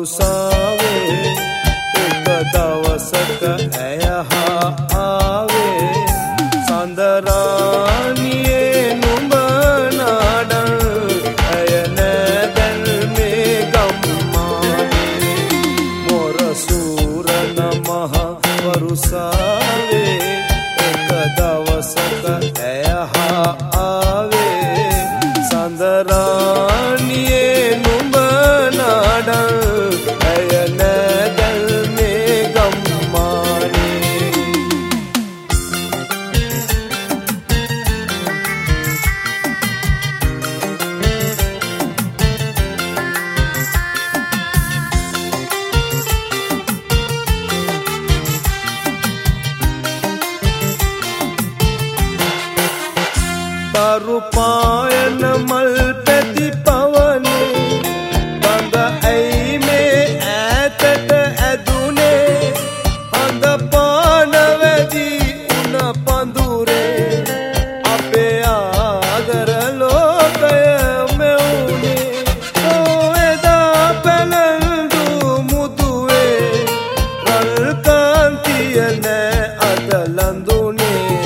වරුසාවේ එක දවසක ඇය හා ආවේ සඳරානියේ නුඹ නාඩන් ඇය නෑදැල් මේ ගම්මානේ මොර සූරන මහ වරුසාවේ එක දවසක ඇය හා ආවේ සඳරානියේ නුඹ නාඩන් ඇය නෑදැල් මේ ගම්මානේ තරු පායන මල් පැති පවනේ ගඟ ඇයි මේ ඈතට ඇදුනේ හඳ පාන වැදි උණ පඳුරේ අපේ ආදර ලෝකය මෙවුනේ එදා පැලඳු මුදුවේ රල් කාන්තිය නෑ අද ලඳුනේ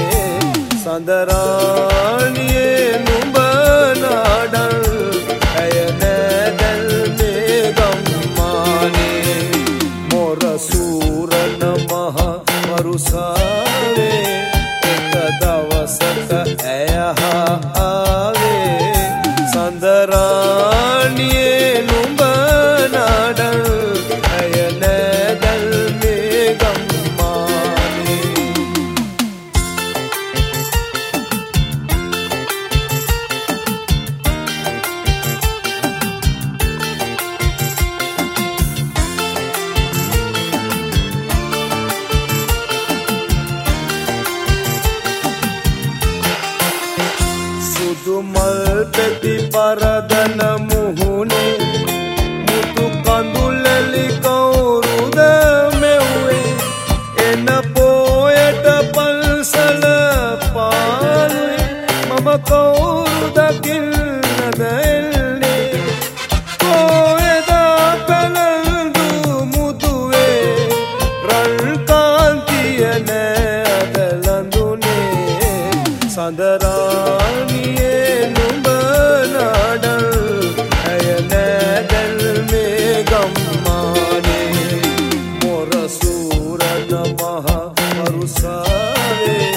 සඳරානියේ නුඹ නාඩන් ඇය නෑදැල් මේ ගම්මානේ මොර සූරන මහ වරුසාවේ එක දවසක ඇය හා ආවේ සඳරානියේ නුඹ නාඩන් ඇය නෑදැල් මේ ගම්මානේ සුදු මල් පෙති පරදන මුහුණේ මුතු කඳුලලි කවුරුද මෙව්වේ එන පෝයට පල්සල පාලුවේ මම කවුරුද කිල්ලද එල්ලේ එදා පැලඳු මුදුවේ රන් කාන්තිය නෑ අද ලඳුනේ සඳරානියේ නුඹ නාඩන් ඇය නෑදැල් මේ ගම්මානේ මොර සූරන මහ වරුසාවේ